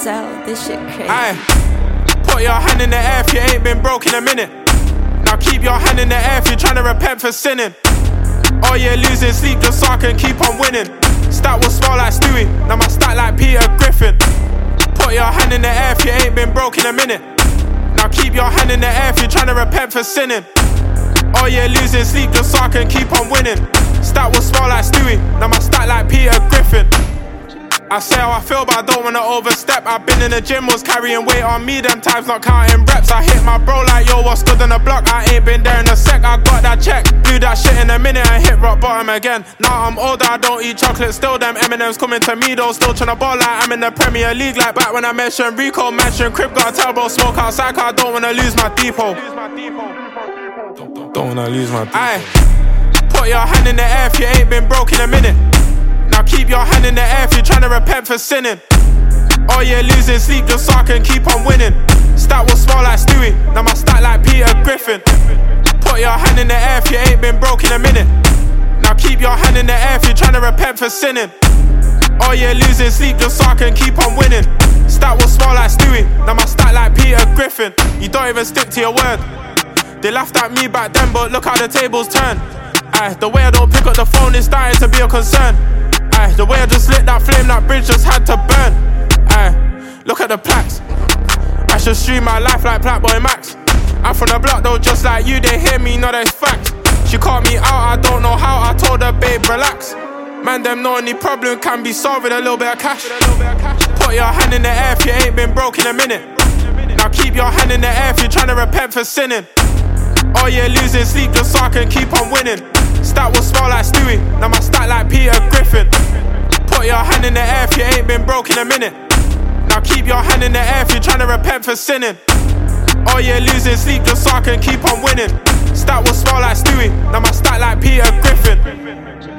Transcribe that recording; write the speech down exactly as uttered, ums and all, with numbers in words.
sell, this shit crazy. Aye, put your hand in the air if you ain't been broke in a minute. Now keep your hand in the air if you're trying to repent for sinning. Oh yeah, losing sleep just so I can keep on winning. Stat will smell like Stewie, now my stat like Peter Griffin. Put your hand in the air if you ain't been broke in a minute. Now keep your hand in the air if you're trying to repent for sinning. Oh yeah, losing sleep just so I can keep on winning. Stat will smell like Stewie, now my stat like Peter Griffin. I say how I feel but I don't wanna overstep. I've been in the gym, was carrying weight on me, them times not counting reps. I hit my bro like yo, what's good on the block? I ain't been there in a sec, I got that check. Do that shit in a minute and hit rock bottom again. Now I'm older, I don't eat chocolate. Still them M and M's coming to me though. Still tryna ball like I'm in the Premier League. Like back when I mentioned Rico, mentioned Crib. Gotta tell bro, smoke outside cause I don't wanna lose my depot. Don't, don't, don't wanna lose my depot. Aye, put your hand in the air if you ain't been broke in a minute. Now keep your hand in the air if you're trying to repent for sinning. Oh yeah, losing sleep just so I can keep on winning. Stat will smell like Stewie, now my stat like Peter Griffin. Put your hand in the air if you ain't been broke in a minute. Now keep your hand in the air if you're trying to repent for sinning. Oh yeah, losing sleep just so I can keep on winning. Stat will smell like Stewie, now my stat like Peter Griffin. You don't even stick to your word. They laughed at me back then, but look how the tables turn. Aye, the way I don't pick up the phone is starting to be a concern. Aye, the way I just lit that flame, that bridge just had to burn. Aye, look at the plaques. I should stream my life like Blackboy Max. I'm from the block though, just like you, they hear me, know that it's facts. She caught me out, I don't know how, I told her, babe, relax. Man, them know any problem can be solved with a little bit of cash. Put your hand in the air if you ain't been broke in a minute. Now keep your hand in the air if you're trying to repent for sinning. Oh yeah, losing sleep just so I can keep on winning. Stat will smell like Stewie, now my stat like Peter Griffin. Put your hand in the air if you ain't been broke in a minute. Now keep your hand in the air if you're trying to repent for sinning. Oh yeah, losing sleep just so I can keep on winning. Stat will smell like Stewie, now my stat like Peter Griffin.